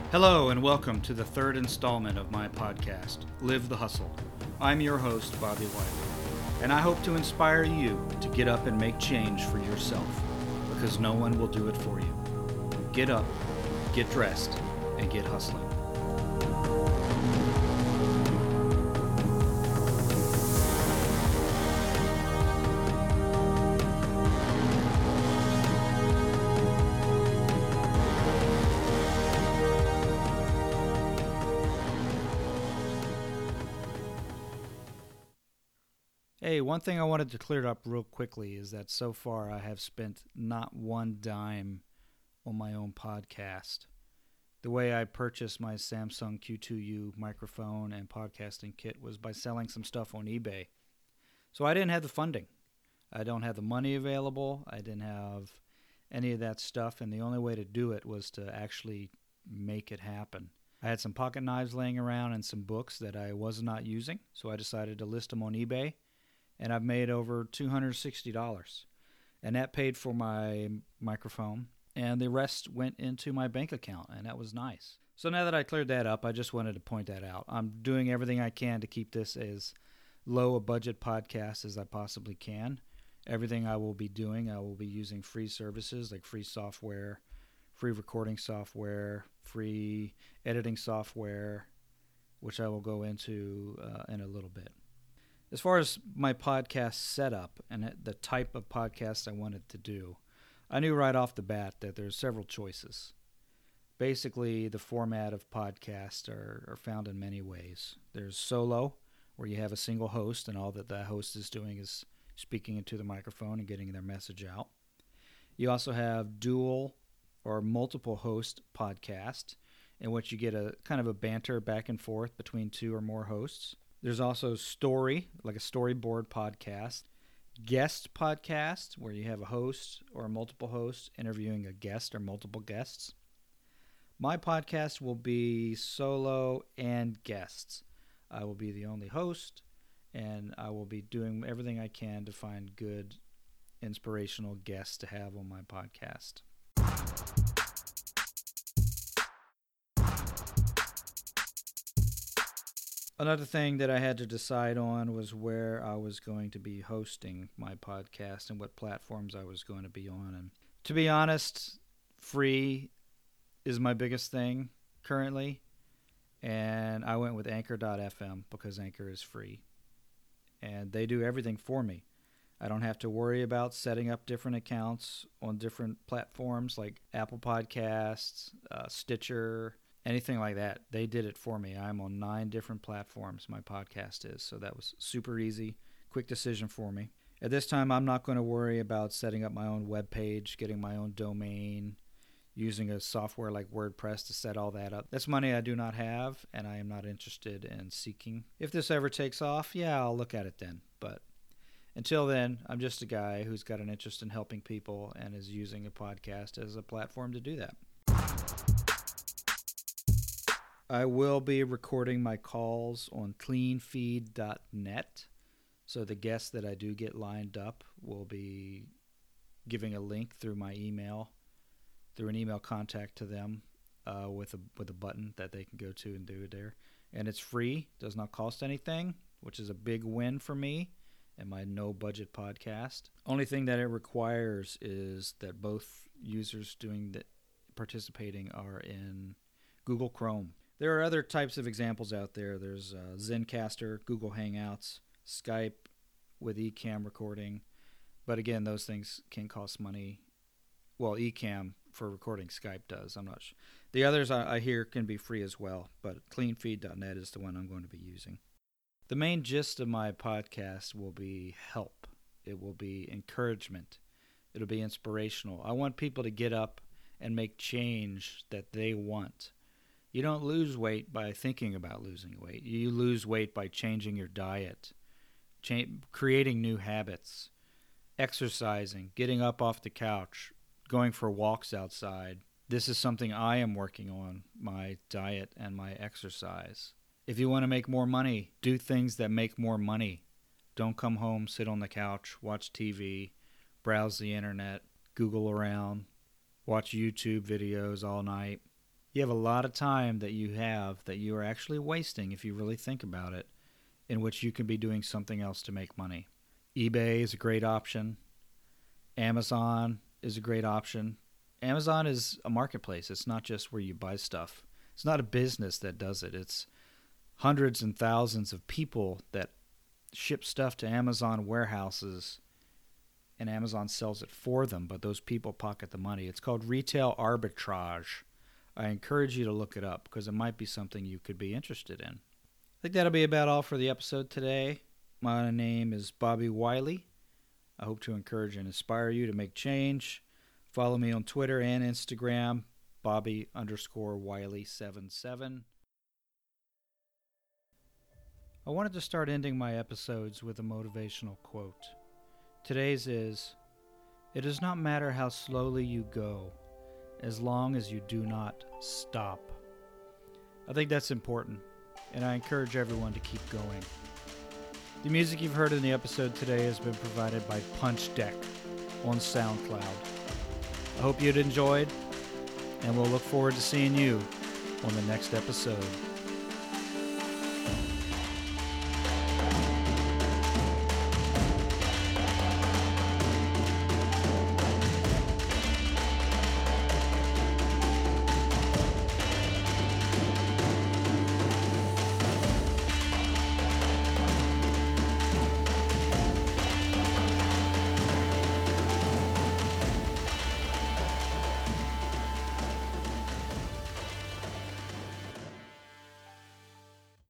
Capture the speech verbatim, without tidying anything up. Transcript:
Hello and welcome to the third installment of my podcast, Live the Hustle. I'm your host, Bobby Wiley, and I hope to inspire you to get up and make change for yourself, because no one will do it for you. Get up, get dressed, and get hustling. Hey, one thing I wanted to clear up real quickly is that so far I have spent not one dime on my own podcast. The way I purchased my Samsung Q two U microphone and podcasting kit was by selling some stuff on eBay. So I didn't have the funding. I don't have the money available. I didn't have any of that stuff, and the only way to do it was to actually make it happen. I had some pocket knives laying around and some books that I was not using, so I decided to list them on eBay. And I've made over two hundred sixty dollars. And that paid for my microphone, and the rest went into my bank account, and that was nice. So now that I cleared that up, I just wanted to point that out. I'm doing everything I can to keep this as low a budget podcast as I possibly can. Everything I will be doing, I will be using free services like free software, free recording software, free editing software, which I will go into uh, in a little bit. As far as my podcast setup and the type of podcast I wanted to do, I knew right off the bat that there's several choices. Basically, the format of podcasts are, are found in many ways. There's solo, where you have a single host, and all that that host is doing is speaking into the microphone and getting their message out. You also have dual or multiple host podcast, in which you get a kind of a banter back and forth between two or more hosts. There's also story, like a storyboard podcast, guest podcast, where you have a host or multiple hosts interviewing a guest or multiple guests. My podcast will be solo and guests. I will be the only host, and I will be doing everything I can to find good, inspirational guests to have on my podcast. Another thing that I had to decide on was where I was going to be hosting my podcast and what platforms I was going to be on. And to be honest, free is my biggest thing currently. And I went with Anchor dot f m because Anchor is free. And they do everything for me. I don't have to worry about setting up different accounts on different platforms like Apple Podcasts, uh, Stitcher, anything like that. They did it for me. I'm on nine different platforms, my podcast is, so that was super easy, quick decision for me. At this time, I'm not going to worry about setting up my own web page, getting my own domain, using a software like WordPress to set all that up. That's money I do not have, and I am not interested in seeking. If this ever takes off, yeah, I'll look at it then. But until then, I'm just a guy who's got an interest in helping people and is using a podcast as a platform to do that. I will be recording my calls on clean feed dot net, so the guests that I do get lined up will be giving a link through my email, through an email contact to them uh, with a with a button that they can go to and do it there. And it's free, does not cost anything, which is a big win for me and my no-budget podcast. Only thing that it requires is that both users doing the participating are in Google Chrome. There are other types of examples out there. There's uh, Zencastr, Google Hangouts, Skype with Ecamm recording. But again, those things can cost money. Well, Ecamm for recording Skype does. I'm not sure. The others I, I hear can be free as well, but clean feed dot net is the one I'm going to be using. The main gist of my podcast will be help. It will be encouragement. It'll be inspirational. I want people to get up and make change that they want. You don't lose weight by thinking about losing weight. You lose weight by changing your diet, cha- creating new habits, exercising, getting up off the couch, going for walks outside. This is something I am working on, my diet and my exercise. If you want to make more money, do things that make more money. Don't come home, sit on the couch, watch T V, browse the internet, Google around, watch YouTube videos all night. You have a lot of time that you have that you are actually wasting if you really think about it, in which you can be doing something else to make money. eBay is a great option. Amazon is a great option. Amazon is a marketplace. It's not just where you buy stuff. It's not a business that does it. It's hundreds and thousands of people that ship stuff to Amazon warehouses, and Amazon sells it for them, but those people pocket the money. It's called retail arbitrage. I encourage you to look it up because it might be something you could be interested in. I think that'll be about all for the episode today. My name is Bobby Wiley. I hope to encourage and inspire you to make change. Follow me on Twitter and Instagram, Bobby underscore Wiley seven seven. I wanted to start ending my episodes with a motivational quote. Today's is, "It does not matter how slowly you go, as long as you do not stop." I think that's important, and I encourage everyone to keep going. The music you've heard in the episode today has been provided by Punch Deck on SoundCloud. I hope you'd enjoyed, and we'll look forward to seeing you on the next episode.